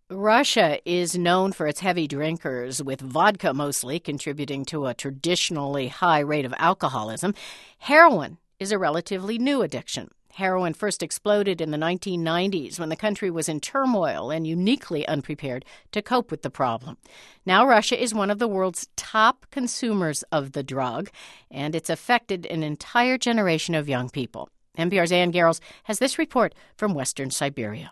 Russia is known for its heavy drinkers, with vodka mostly contributing to a traditionally high rate of alcoholism. Heroin is a relatively new addiction. Heroin first exploded in the 1990s when the country was in turmoil and uniquely unprepared to cope with the problem. Now Russia is one of the world's top consumers of the drug, and it's affected an entire generation of young people. NPR's Ann Garrels has this report from Western Siberia.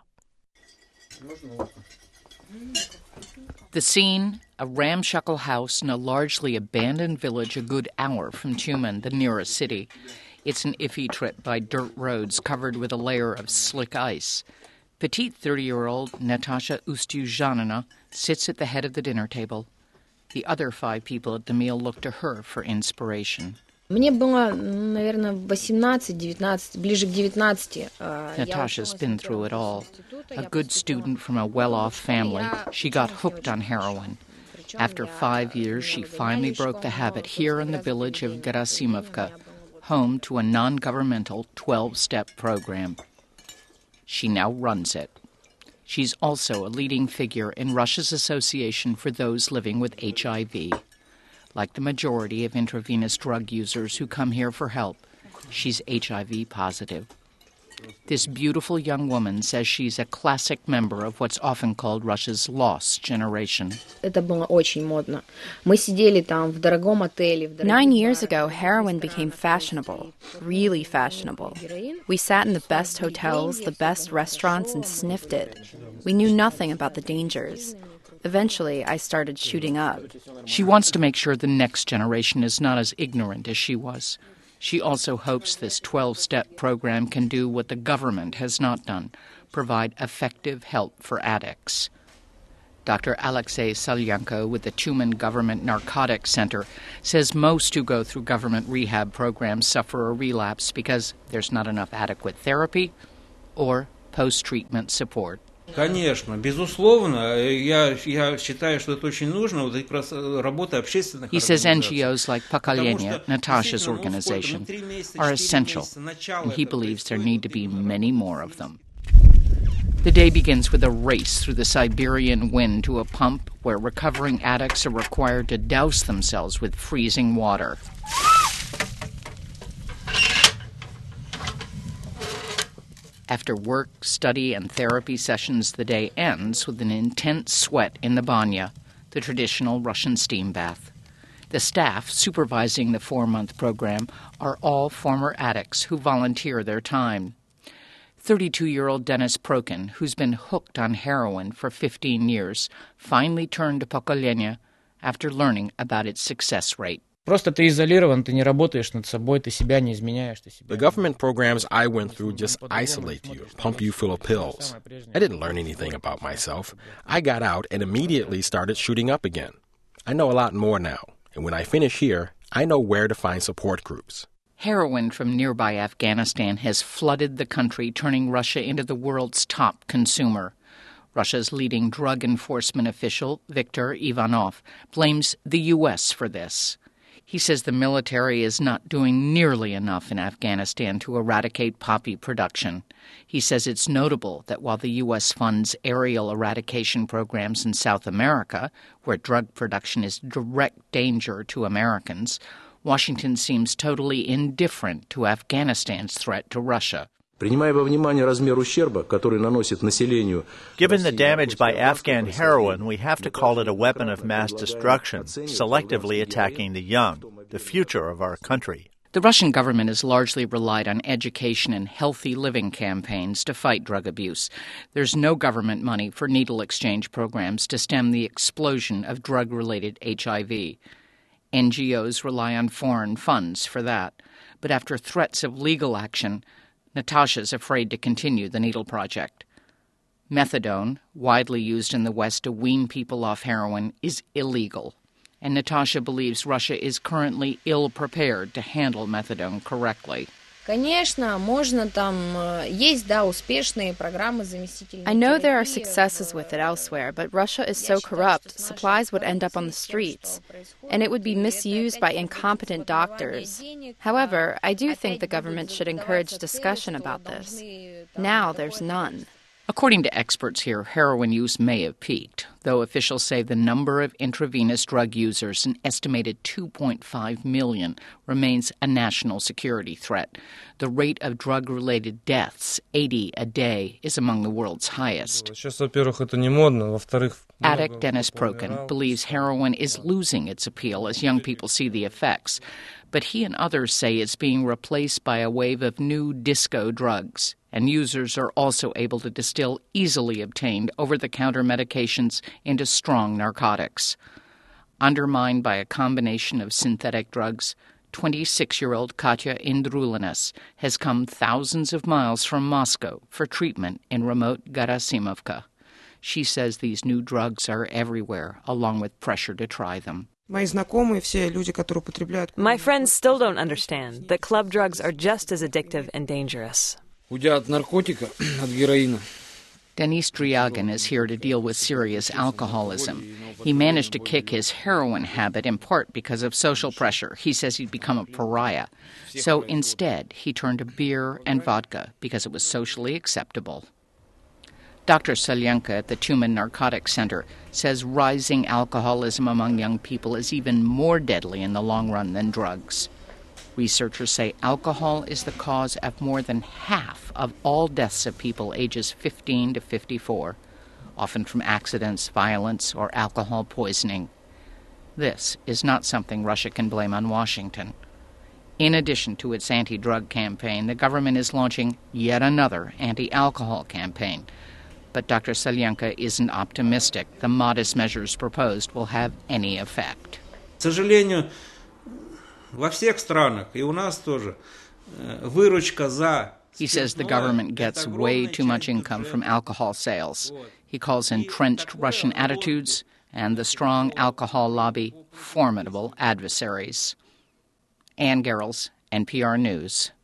The scene, a ramshackle house in a largely abandoned village a good hour from Tyumen, the nearest city. It's an iffy trip by dirt roads covered with a layer of slick ice. Petite 30-year-old Natasha Ustyuzhanina sits at the head of the dinner table. The other 5 people at the meal look to her for inspiration. Natasha's been through it all. A good student from a well-off family, she got hooked on heroin. After 5 years, she finally broke the habit here in the village of Gerasimovka, home to a non-governmental 12-step program. She now runs it. She's also a leading figure in Russia's Association for Those Living with HIV. Like the majority of intravenous drug users who come here for help, she's HIV positive. This beautiful young woman says she's a classic member of what's often called Russia's lost generation. 9 years ago, heroin became fashionable, really fashionable. We sat in the best hotels, the best restaurants, and sniffed it. We knew nothing about the dangers. Eventually, I started shooting up. She wants to make sure the next generation is not as ignorant as she was. She also hopes this 12-step program can do what the government has not done, provide effective help for addicts. Dr. Alexei Salyanko with the Tyumen Government Narcotics Center says most who go through government rehab programs suffer a relapse because there's not enough adequate therapy or post-treatment support. Конечно, безусловно, я считаю, что это очень нужно, вот как раз работа общественных He says NGOs like Pokolenie, Natasha's organization, are essential, and he believes there need to be many more of them. The day begins with a race through the Siberian wind to a pump where recovering addicts are required to douse themselves with freezing water. After work, study, and therapy sessions, the day ends with an intense sweat in the banya, the traditional Russian steam bath. The staff supervising the 4-month program are all former addicts who volunteer their time. 32-year-old Denis Prokin, who's been hooked on heroin for 15 years, finally turned to Pokolenie after learning about its success rate. The government programs I went through just isolate you, pump you full of pills. I didn't learn anything about myself. I got out and immediately started shooting up again. I know a lot more now, and when I finish here, I know where to find support groups. Heroin from nearby Afghanistan has flooded the country, turning Russia into the world's top consumer. Russia's leading drug enforcement official, Viktor Ivanov, blames the U.S. for this. He says the military is not doing nearly enough in Afghanistan to eradicate poppy production. He says it's notable that while the U.S. funds aerial eradication programs in South America, where drug production is direct danger to Americans, Washington seems totally indifferent to Afghanistan's threat to Russia. Given the damage by Afghan heroin, we have to call it a weapon of mass destruction, selectively attacking the young, the future of our country. The Russian government has largely relied on education and healthy living campaigns to fight drug abuse. There's no government money for needle exchange programs to stem the explosion of drug-related HIV. NGOs rely on foreign funds for that. But after threats of legal action, Natasha's afraid to continue the needle project. Methadone, widely used in the West to wean people off heroin, is illegal. And Natasha believes Russia is currently ill-prepared to handle methadone correctly. I know there are successes with it elsewhere, but Russia is so corrupt, supplies would end up on the streets, and it would be misused by incompetent doctors. However, I do think the government should encourage discussion about this. Now there's none. According to experts here, heroin use may have peaked, though officials say the number of intravenous drug users, an estimated 2.5 million, remains a national security threat. The rate of drug-related deaths, 80 a day, is among the world's highest. Addict Dennis Prokin believes heroin is losing its appeal as young people see the effects, but he and others say it's being replaced by a wave of new disco drugs, and users are also able to distill easily obtained over-the-counter medications into strong narcotics. Undermined by a combination of synthetic drugs, 26-year-old Katya Indrulinas has come thousands of miles from Moscow for treatment in remote Gerasimovka. She says these new drugs are everywhere, along with pressure to try them. My friends still don't understand that club drugs are just as addictive and dangerous. Denis Dryagan is here to deal with serious alcoholism. He managed to kick his heroin habit in part because of social pressure. He says he'd become a pariah. So instead, he turned to beer and vodka because it was socially acceptable. Dr. Selyanka at the Tumen Narcotics Center says rising alcoholism among young people is even more deadly in the long run than drugs. Researchers say alcohol is the cause of more than half of all deaths of people ages 15 to 54, often from accidents, violence, or alcohol poisoning. This is not something Russia can blame on Washington. In addition to its anti-drug campaign, the government is launching yet another anti-alcohol campaign. But Dr. Selyanka isn't optimistic the modest measures proposed will have any effect. К сожалению, во всех странах, и у нас тоже, выручка за... He says the government gets way too much income from alcohol sales. He calls entrenched Russian attitudes and the strong alcohol lobby formidable adversaries. Ann Garrels, NPR News.